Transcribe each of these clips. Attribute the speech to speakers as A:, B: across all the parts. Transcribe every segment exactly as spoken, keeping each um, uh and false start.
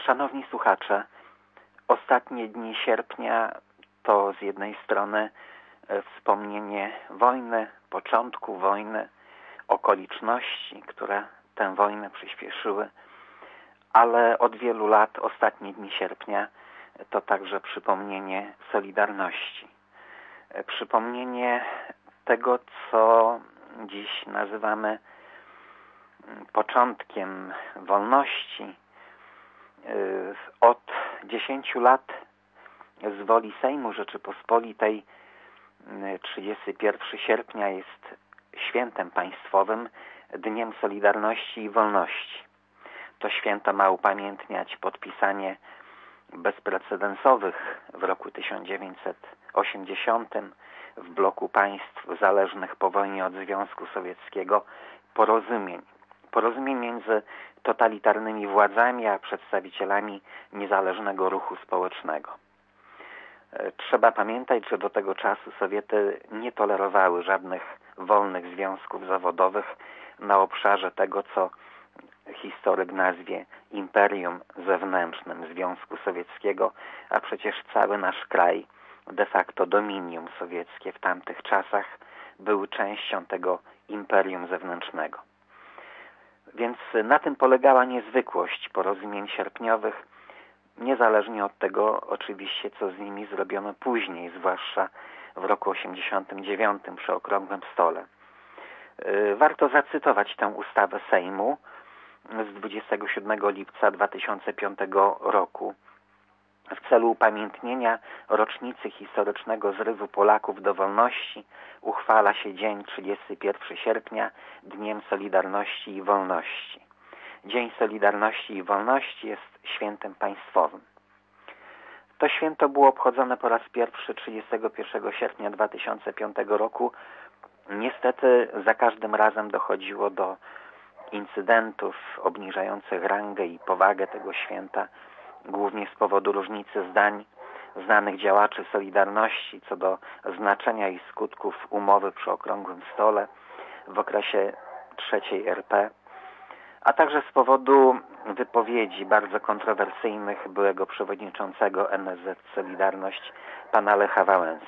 A: Szanowni słuchacze, ostatnie dni sierpnia to z jednej strony wspomnienie wojny, początku wojny, okoliczności, które tę wojnę przyspieszyły, ale od wielu lat ostatnie dni sierpnia to także przypomnienie Solidarności. Przypomnienie tego, co dziś nazywamy początkiem wolności. Od dziesięciu lat z woli Sejmu Rzeczypospolitej trzydziestego pierwszego sierpnia jest świętem państwowym, Dniem Solidarności i Wolności. To święto ma upamiętniać podpisanie bezprecedensowych w roku tysiąc dziewięćset osiemdziesiątym w bloku państw zależnych po wojnie od Związku Sowieckiego porozumień. Porozumień między totalitarnymi władzami a przedstawicielami niezależnego ruchu społecznego. Trzeba pamiętać, że do tego czasu Sowiety nie tolerowały żadnych wolnych związków zawodowych na obszarze tego, co historyk nazwie imperium zewnętrznym Związku Sowieckiego, a przecież cały nasz kraj, de facto dominium sowieckie w tamtych czasach, był częścią tego imperium zewnętrznego. Więc na tym polegała niezwykłość porozumień sierpniowych, niezależnie od tego oczywiście, co z nimi zrobiono później, zwłaszcza w roku osiemdziesiątym dziewiątym przy Okrągłym Stole. Warto zacytować tę ustawę Sejmu z dwudziestego siódmego lipca dwa tysiące piątego roku. W celu upamiętnienia rocznicy historycznego zrywu Polaków do wolności uchwala się dzień trzydziestego pierwszego sierpnia Dniem Solidarności i Wolności. Dzień Solidarności i Wolności jest świętem państwowym. To święto było obchodzone po raz pierwszy trzydziestego pierwszego sierpnia dwa tysiące piątego roku. Niestety za każdym razem dochodziło do incydentów obniżających rangę i powagę tego święta, głównie z powodu różnicy zdań znanych działaczy Solidarności co do znaczenia i skutków umowy przy Okrągłym Stole w okresie trzeciej R P, a także z powodu wypowiedzi bardzo kontrowersyjnych byłego przewodniczącego N S Z Solidarność pana Lecha Wałęsy.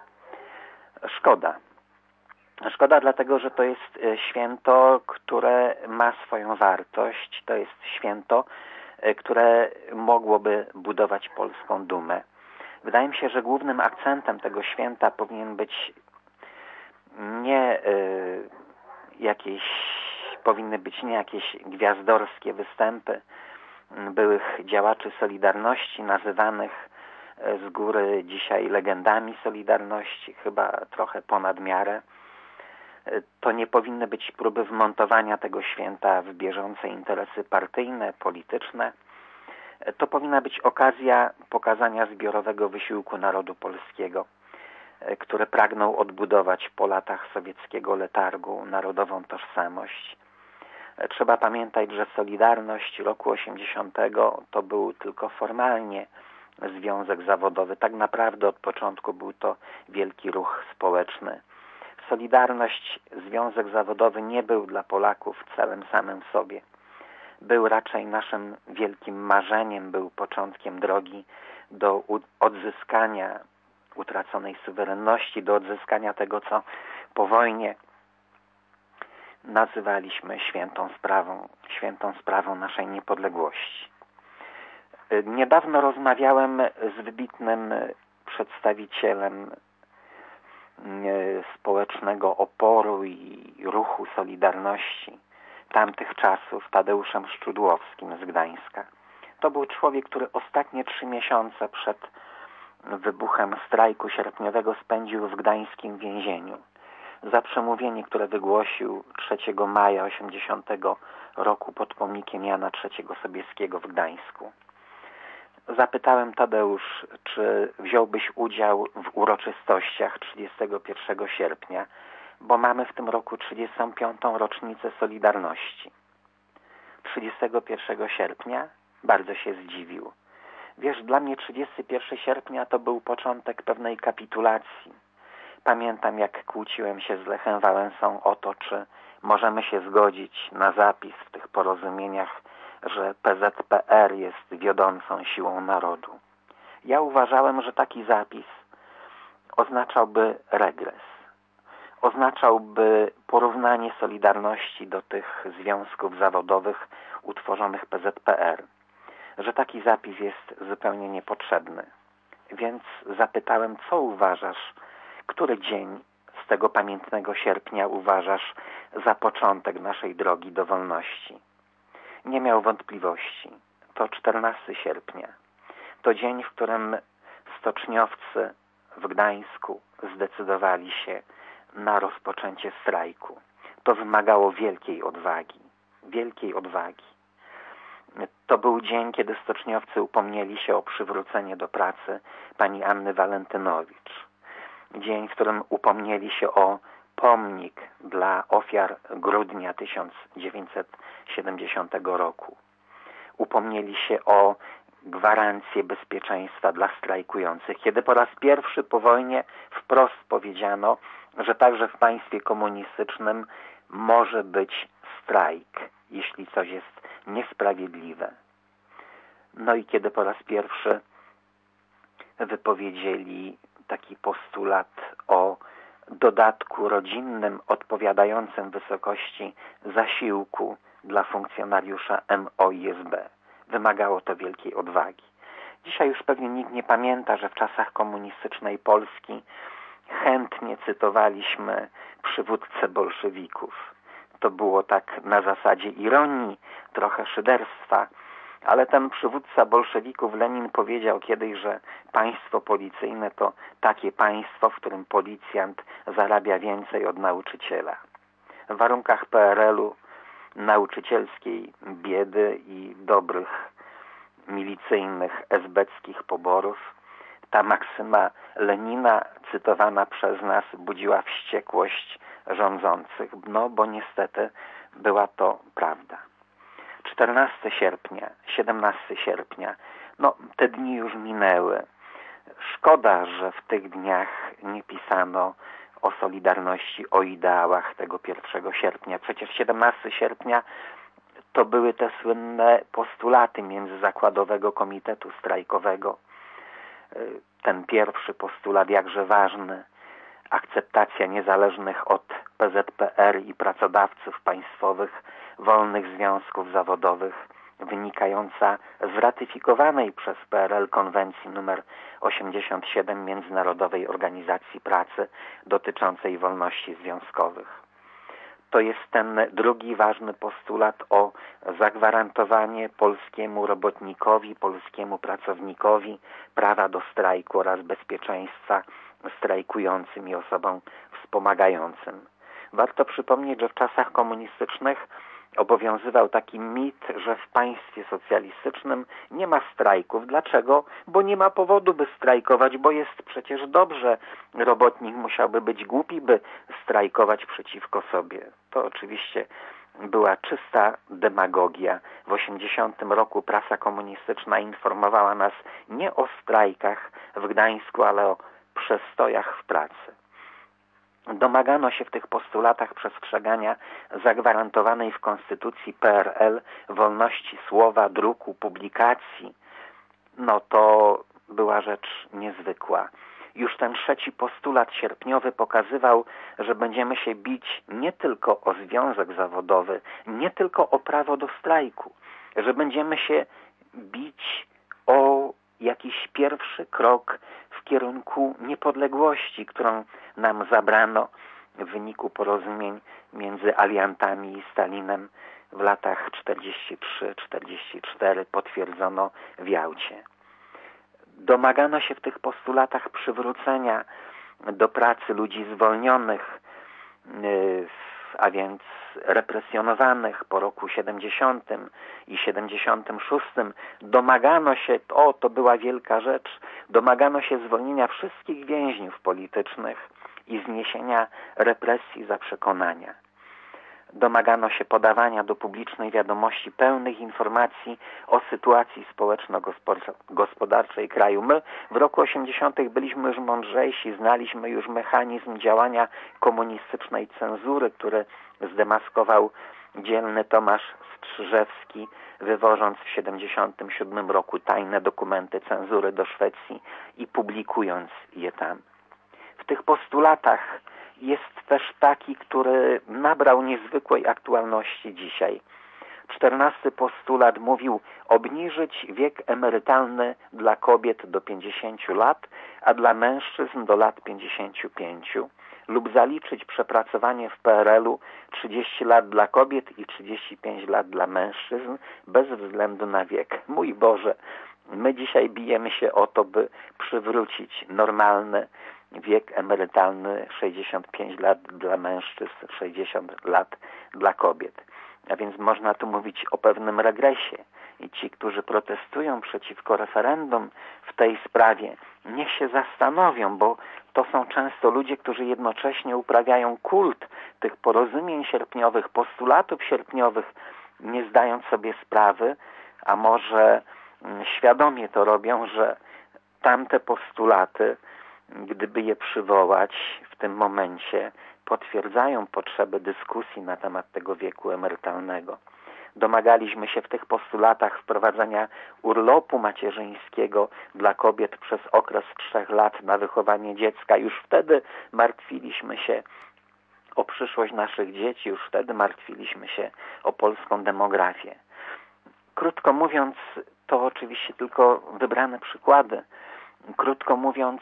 A: Szkoda. Szkoda dlatego, że to jest święto, które ma swoją wartość. To jest święto, które mogłoby budować polską dumę. Wydaje mi się, że głównym akcentem tego święta powinien być nie y, jakieś, powinny być nie jakieś gwiazdorskie występy byłych działaczy Solidarności, nazywanych z góry dzisiaj legendami Solidarności, chyba trochę ponad miarę. To nie powinny być próby wmontowania tego święta w bieżące interesy partyjne, polityczne. To powinna być okazja pokazania zbiorowego wysiłku narodu polskiego, który pragnął odbudować po latach sowieckiego letargu narodową tożsamość. Trzeba pamiętać, że Solidarność roku osiemdziesiątego to był tylko formalnie związek zawodowy. Tak naprawdę od początku był to wielki ruch społeczny. Solidarność, związek zawodowy nie był dla Polaków celem samym w sobie. Był raczej naszym wielkim marzeniem, był początkiem drogi do odzyskania utraconej suwerenności, do odzyskania tego, co po wojnie nazywaliśmy świętą sprawą, świętą sprawą naszej niepodległości. Niedawno rozmawiałem z wybitnym przedstawicielem społecznego oporu i ruchu Solidarności tamtych czasów, Tadeuszem Szczudłowskim z Gdańska. To był człowiek, który ostatnie trzy miesiące przed wybuchem strajku sierpniowego spędził w gdańskim więzieniu za przemówienie, które wygłosił trzeciego maja osiemdziesiątego roku pod pomnikiem Jana trzeciego Sobieskiego w Gdańsku. Zapytałem: Tadeusz, czy wziąłbyś udział w uroczystościach trzydziestego pierwszego sierpnia, bo mamy w tym roku trzydziestą piątą rocznicę Solidarności. trzydziestego pierwszego sierpnia? Bardzo się zdziwił. Wiesz, dla mnie trzydziestego pierwszego sierpnia to był początek pewnej kapitulacji. Pamiętam, jak kłóciłem się z Lechem Wałęsą o to, czy możemy się zgodzić na zapis w tych porozumieniach że P Z P R jest wiodącą siłą narodu. Ja uważałem, że taki zapis oznaczałby regres. Oznaczałby porównanie Solidarności do tych związków zawodowych utworzonych P Z P R. Że taki zapis jest zupełnie niepotrzebny. Więc zapytałem, co uważasz, który dzień z tego pamiętnego sierpnia uważasz za początek naszej drogi do wolności? Nie miał wątpliwości. To czternastego sierpnia. To dzień, w którym stoczniowcy w Gdańsku zdecydowali się na rozpoczęcie strajku. To wymagało wielkiej odwagi. Wielkiej odwagi. To był dzień, kiedy stoczniowcy upomnieli się o przywrócenie do pracy pani Anny Walentynowicz. Dzień, w którym upomnieli się o pomnik dla ofiar grudnia tysiąc dziewięćset siedemdziesiątego roku. Upomnieli się o gwarancję bezpieczeństwa dla strajkujących, kiedy po raz pierwszy po wojnie wprost powiedziano, że także w państwie komunistycznym może być strajk, jeśli coś jest niesprawiedliwe. No i kiedy po raz pierwszy wypowiedzieli taki postulat o dodatku rodzinnym odpowiadającym wysokości zasiłku dla funkcjonariusza M O i S B. Wymagało to wielkiej odwagi. Dzisiaj już pewnie nikt nie pamięta, że w czasach komunistycznej Polski chętnie cytowaliśmy przywódcę bolszewików. To było tak na zasadzie ironii, trochę szyderstwa, ale ten przywódca bolszewików Lenin powiedział kiedyś, że państwo policyjne to takie państwo, w którym policjant zarabia więcej od nauczyciela. W warunkach P R L-u, nauczycielskiej biedy i dobrych milicyjnych esbeckich poborów, ta maksyma Lenina, cytowana przez nas, budziła wściekłość rządzących, no bo niestety była to prawda. czternastego sierpnia, siedemnastego sierpnia, no te dni już minęły. Szkoda, że w tych dniach nie pisano o Solidarności, o ideałach tego pierwszego sierpnia. Przecież siedemnastego sierpnia to były te słynne postulaty Międzyzakładowego Komitetu Strajkowego. Ten pierwszy postulat, jakże ważny, akceptacja niezależnych od P Z P R i pracodawców państwowych wolnych związków zawodowych, wynikająca z ratyfikowanej przez P R L konwencji nr osiemdziesiąt siedem Międzynarodowej Organizacji Pracy dotyczącej wolności związkowych. To jest ten drugi ważny postulat o zagwarantowanie polskiemu robotnikowi, polskiemu pracownikowi prawa do strajku oraz bezpieczeństwa strajkującym i osobom wspomagającym. Warto przypomnieć, że w czasach komunistycznych obowiązywał taki mit, że w państwie socjalistycznym nie ma strajków. Dlaczego? Bo nie ma powodu, by strajkować, bo jest przecież dobrze. Robotnik musiałby być głupi, by strajkować przeciwko sobie. To oczywiście była czysta demagogia. W osiemdziesiątym roku prasa komunistyczna informowała nas nie o strajkach w Gdańsku, ale o przestojach w pracy. Domagano się w tych postulatach przestrzegania zagwarantowanej w Konstytucji P R L wolności słowa, druku, publikacji. No to była rzecz niezwykła. Już ten trzeci postulat sierpniowy pokazywał, że będziemy się bić nie tylko o związek zawodowy, nie tylko o prawo do strajku, że będziemy się bić o jakiś pierwszy krok w kierunku niepodległości, którą nam zabrano w wyniku porozumień między aliantami i Stalinem w latach czterdziestym trzecim czterdziestym czwartym potwierdzono w Jałcie. Domagano się w tych postulatach przywrócenia do pracy ludzi zwolnionych, a więc represjonowanych po roku siedemdziesiątym i siedemdziesiątym szóstym. Domagano się, o to była wielka rzecz, domagano się zwolnienia wszystkich więźniów politycznych i zniesienia represji za przekonania. Domagano się podawania do publicznej wiadomości pełnych informacji o sytuacji społeczno-gospodarczej kraju. My w roku osiemdziesiątym byliśmy już mądrzejsi, znaliśmy już mechanizm działania komunistycznej cenzury, który zdemaskował dzielny Tomasz Strzyżewski, wywożąc w siedemdziesiątym siódmym roku tajne dokumenty cenzury do Szwecji i publikując je tam. W tych postulatach jest też taki, który nabrał niezwykłej aktualności dzisiaj. Czternasty postulat mówił obniżyć wiek emerytalny dla kobiet do pięćdziesięciu lat, a dla mężczyzn do lat pięćdziesięciu pięciu lub zaliczyć przepracowanie w P R L-u trzydzieści lat dla kobiet i trzydzieści pięć lat dla mężczyzn bez względu na wiek. Mój Boże, my dzisiaj bijemy się o to, by przywrócić normalny wiek emerytalny sześćdziesiąt pięć lat dla mężczyzn, sześćdziesiąt lat dla kobiet. A więc można tu mówić o pewnym regresie. I ci, którzy protestują przeciwko referendum w tej sprawie, niech się zastanowią, bo to są często ludzie, którzy jednocześnie uprawiają kult tych porozumień sierpniowych, postulatów sierpniowych, nie zdając sobie sprawy, a może świadomie to robią, że tamte postulaty, gdyby je przywołać w tym momencie, potwierdzają potrzebę dyskusji na temat tego wieku emerytalnego. Domagaliśmy się w tych postulatach wprowadzenia urlopu macierzyńskiego dla kobiet przez okres trzech lat na wychowanie dziecka. Już wtedy martwiliśmy się o przyszłość naszych dzieci, już wtedy martwiliśmy się o polską demografię. Krótko mówiąc, to oczywiście tylko wybrane przykłady. Krótko mówiąc,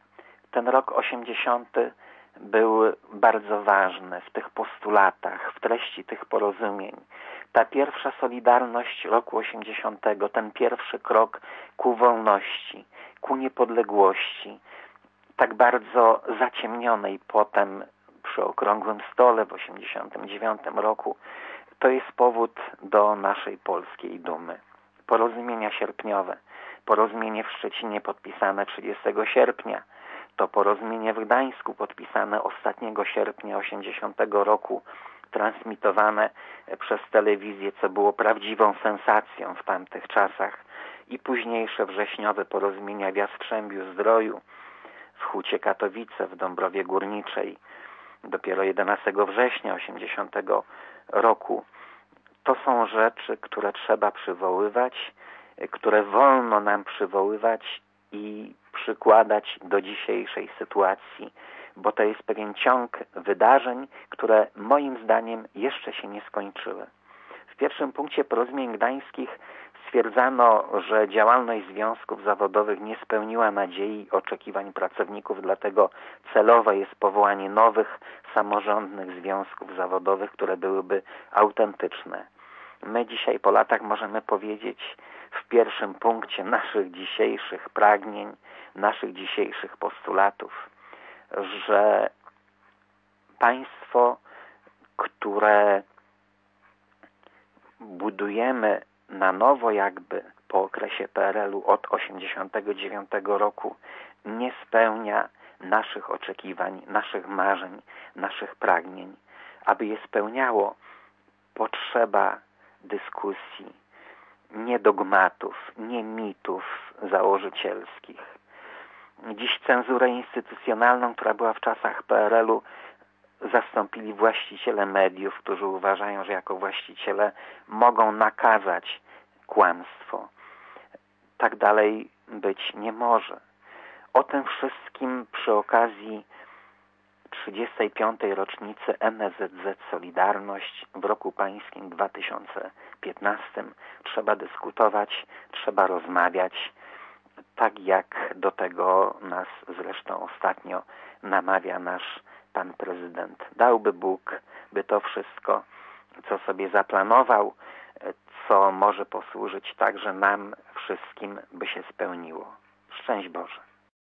A: ten rok osiemdziesiąty był bardzo ważny w tych postulatach, w treści tych porozumień. Ta pierwsza solidarność roku osiemdziesiątego, ten pierwszy krok ku wolności, ku niepodległości, tak bardzo zaciemnionej potem przy okrągłym stole w osiemdziesiątym dziewiątym roku, to jest powód do naszej polskiej dumy. Porozumienia sierpniowe, porozumienie w Szczecinie podpisane trzydziestego sierpnia, to porozumienie w Gdańsku podpisane ostatniego sierpnia osiemdziesiątego roku, transmitowane przez telewizję, co było prawdziwą sensacją w tamtych czasach, i późniejsze wrześniowe porozumienia w Jastrzębiu-Zdroju, w Hucie Katowice, w Dąbrowie Górniczej, dopiero jedenastego września osiemdziesiątego roku. To są rzeczy, które trzeba przywoływać, które wolno nam przywoływać i przykładać do dzisiejszej sytuacji, bo to jest pewien ciąg wydarzeń, które moim zdaniem jeszcze się nie skończyły. W pierwszym punkcie porozumień gdańskich stwierdzano, że działalność związków zawodowych nie spełniła nadziei i oczekiwań pracowników, dlatego celowe jest powołanie nowych, samorządnych związków zawodowych, które byłyby autentyczne. My dzisiaj po latach możemy powiedzieć w pierwszym punkcie naszych dzisiejszych pragnień, naszych dzisiejszych postulatów, że państwo, które budujemy na nowo jakby po okresie P R L-u od osiemdziesiątego dziewiątego roku, nie spełnia naszych oczekiwań, naszych marzeń, naszych pragnień. Aby je spełniało, potrzeba dyskusji, nie dogmatów, nie mitów założycielskich. Dziś cenzurę instytucjonalną, która była w czasach P R L-u, zastąpili właściciele mediów, którzy uważają, że jako właściciele mogą nakazać kłamstwo. Tak dalej być nie może. O tym wszystkim przy okazji trzydziestej piątej rocznicy N S Z Z Solidarność w roku pańskim dwa tysiące piętnastym trzeba dyskutować, trzeba rozmawiać, tak jak do tego nas zresztą ostatnio namawia nasz pan prezydent. Dałby Bóg, by to wszystko, co sobie zaplanował, co może posłużyć także nam wszystkim, by się spełniło. Szczęść Boże.